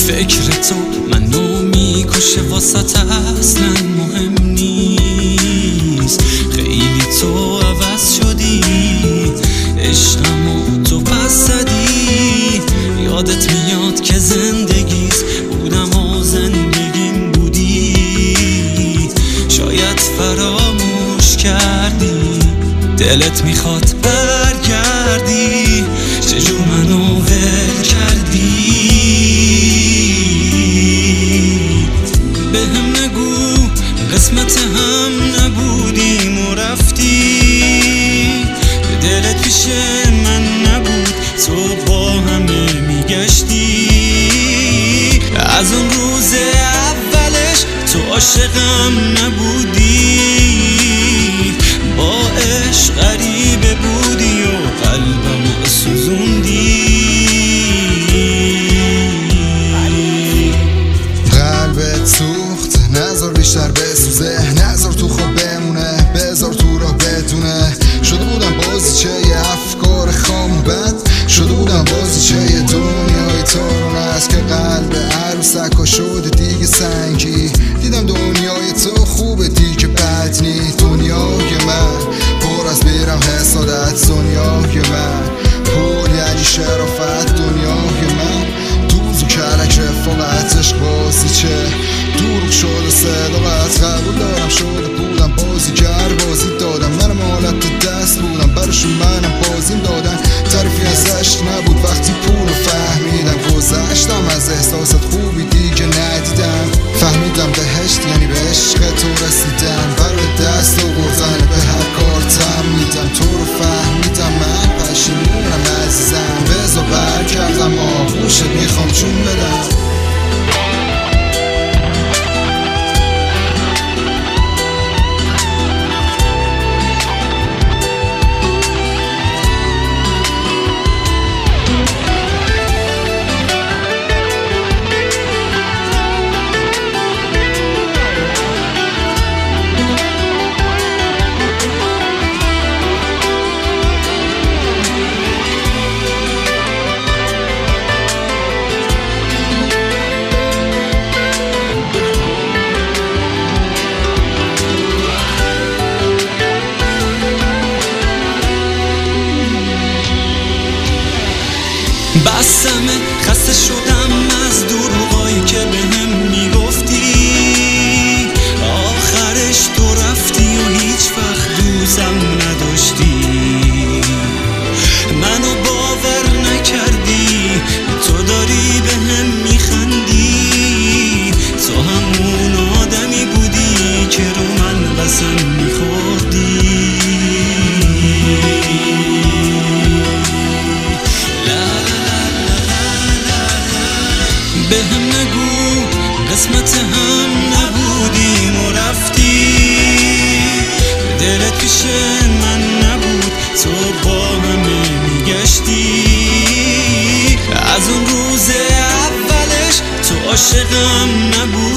فکر تو منو میکشه واسط اصلا مهم نیست. خیلی تو عوض شدی، عشقمو تو پس زدی. یادت میاد که زندگیت بودم و زندگیم بودی. شاید فراموش کردی، دلت میخواد برگردی. چجور منو ول کردی؟ بهم نگو قسمت هم نبودیم و رفتی. دلت پیش من نبود، تو با همه میگشتی. از اون روز اولش تو عاشقم نبودی. با عشق غریبه بودی و قلبمو سوزوندی. قلبت سوخت، نذار بیشتر بسوزه، نذار تو خواب بمونه، بذار تو راه بدونه. شده بودم بازیچه افکار خام و بد، شده بودم بازیچه دنیای تارون که قلب عروسکا شده دیگه سنگی. دیدم دنیای تو خوبه دیگه بد نی. دنیای من پر از بیرم حسادت، دنیای من پول یعنی شرافت. دنیای من دوز و کلک رفاقت، عشق بازیچه دروغ شده صداقت. قبول دارم شده بودم بازیگر، بازی دادم منم حالت دست بودم براشون، منم بازیم دادن. تعریفی از عشق نبود وقتی پول فهمیدم. گذشتم از احساسات خوبی دیگه ندیدم. فهمیدم بهشت یعنی به عشق تو رسیدم. برای دست و گردن به هر کار تم میدم. تو رو فهمیدم من پشیمونم عزیزم. بذار برگردم آغوشت میخوام چون بدم. بسمه خسته شدم از دروغایی که بهم میگفتی. آخرش تو رفتی و هیچ وقت دوستم نداشتی. منو باور نکردی، تو داری بهم میخندی. تو همون آدمی بودی که رو من قسم میخوردی. بهم نگو قسمت هم نبودیم و رفتی. دلت پیش من نبود، تو با همه میگشتی. از اون روز اولش تو عاشقم نبود.